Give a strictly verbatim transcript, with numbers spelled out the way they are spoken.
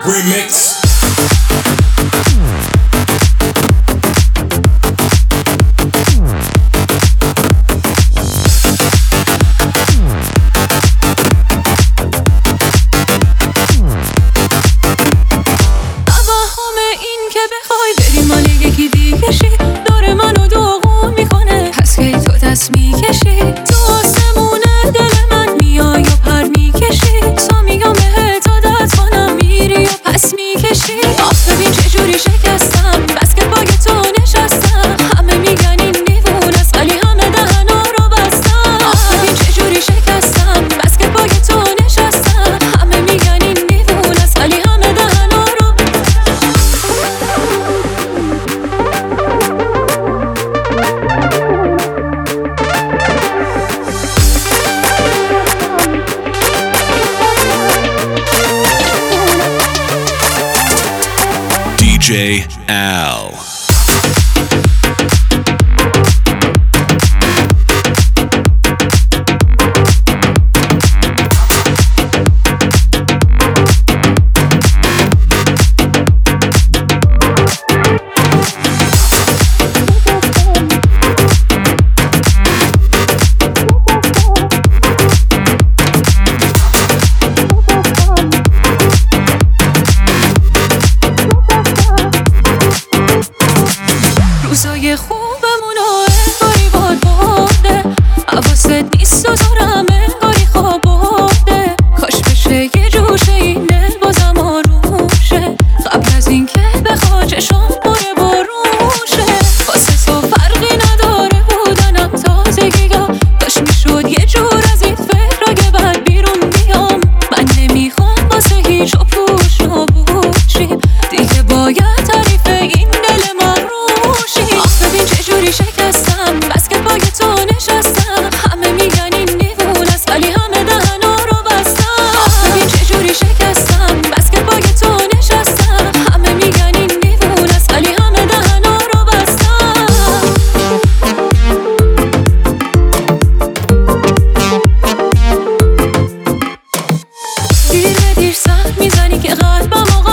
Remix. میکشی تو آسمونه دل من میای و پر میکشی تا میگم بهت عادت کنم میری و پس میکشی آخ ببین چجوری شکستم بسکتبال تو نشستم همه میگن این دیوونه است ولی همه دهنا رو بستم آخ ببین چجوری شکستم بسکتبال تو نشستم همه میگن این دیوونه است ولی همه دهنا رو D J Al. روزای خوبمونو انگاری باد برده حواست نیست و زارم انگاری خواب برده کاش بشه یه جوشه این دل بازم آروشه قبل از این که بخواد چشام باره باروشه واسه تو فرقی نداره بودنم تازگی ها کاش میشد یه جور از این فکر اگه بعد بیرون بیام من نمیخوام واسه هیچ و پوش و بوشیم دیگه باید تعریف این دل من چجوری شکستم بسکتبال تو نشستم همه میگن این دیوونه است ولی همه دهنا رو بستم آخ ببین چجوری شکستم بسکتبال تو نشستم همه میگن این دیوونه است ولی همه دهنا رو بستم دیر به دیر سر میزنی که قلبم